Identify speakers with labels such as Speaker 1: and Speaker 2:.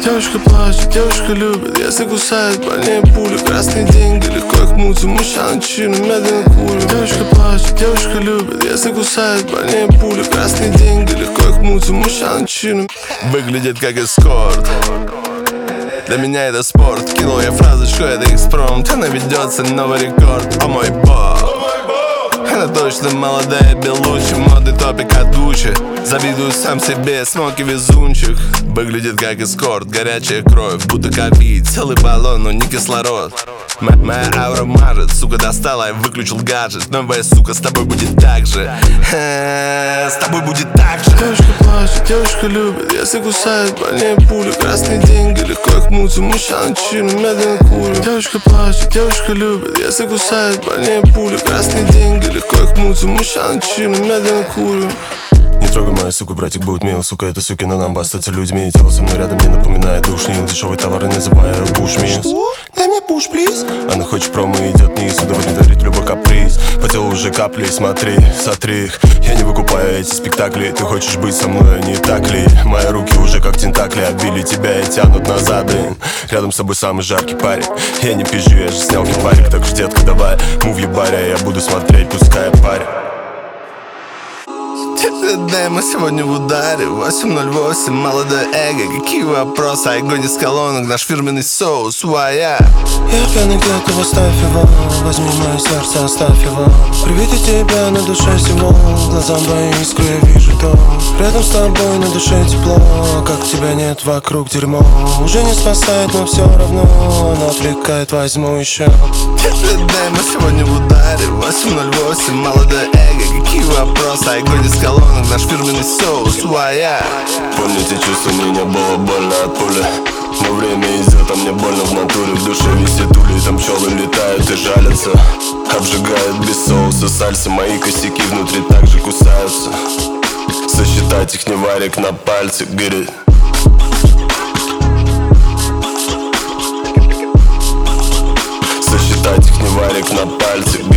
Speaker 1: Девушка плачет, девушка любит, если кусает больнее пули. Красные деньги, легко их мутим, мужчина чину, медленно курим. Девушка плачет, девушка любит, если кусает больнее пули. Красные деньги, легко их мутим, мужчина чину. Выглядит как эскорт, для меня это спорт. Кинул я фразочку, это экспромт. Она ведется новый рекорд, о мой бог. Она точно молодая, белучи, модный топик от Гуччи. Завидую сам себе, смоки везунчик. Выглядит как эскорт, горячая кровь, будто ковид. Целый баллон, но не кислород. Моя аура мажет, сука, достала, я выключил гаджет. Новая сука, с тобой будет так же. С тобой будет так же. Девушка плачет, девушка любит, если кусает больнее пули. Красные деньги, легко их мутим, мужчина чину, медленно курим. Девушка плачет, девушка любит, если кусает больнее пули. Красные деньги, легко их мутим, мужчина чину, медленно курим.
Speaker 2: Не трогай мою суку, братик будет мил. Сука, это сукина нам остаться людьми. Тело со мной рядом не напоминает душнил. Дешевый товар и называю пуш-мисс.
Speaker 3: Дай мне пуш, плиз.
Speaker 2: Она хочет промо, идет вниз. Удовлетворить любой каприз. По телу уже капли, смотри, сотри их. Я не выкупаю эти спектакли. Ты хочешь быть со мной, не так ли? Мои руки уже как тентакли обвили тебя и тянут назад, блин. Рядом с тобой самый жаркий парень. Я не пизжу, я же снял кипарик. Так ж, детка, давай, мув ебаря. Я буду смотреть, пускай парень.
Speaker 1: Да, мы сегодня в ударе 808, молодое эго. Какие вопросы, огонь из колонок. Наш фирменный соус, why
Speaker 3: Я пьяный где-то, оставь его. Возьми мое сердце, оставь его. При виде тебя на душе всего. Глазам твои искры, я вижу то. Рядом с тобой на душе тепло. Как тебя нет, вокруг дерьмо. Уже не спасает, но все равно. Она отвлекает, возьму еще.
Speaker 1: Да, мы сегодня в ударе 808, молодое эго. Какие вопросы, огонь из колонок. Наш фирменный соус, why
Speaker 2: Помню те чувства, мне не было больно от пули. Но время идет, а мне больно в натуре. В душе висит ули, там пчелы летают и жалятся. Обжигают без соуса сальса. Мои косяки внутри также кусаются. Сосчитать их не варик на пальце, говорит. Сосчитать их не варик на пальце.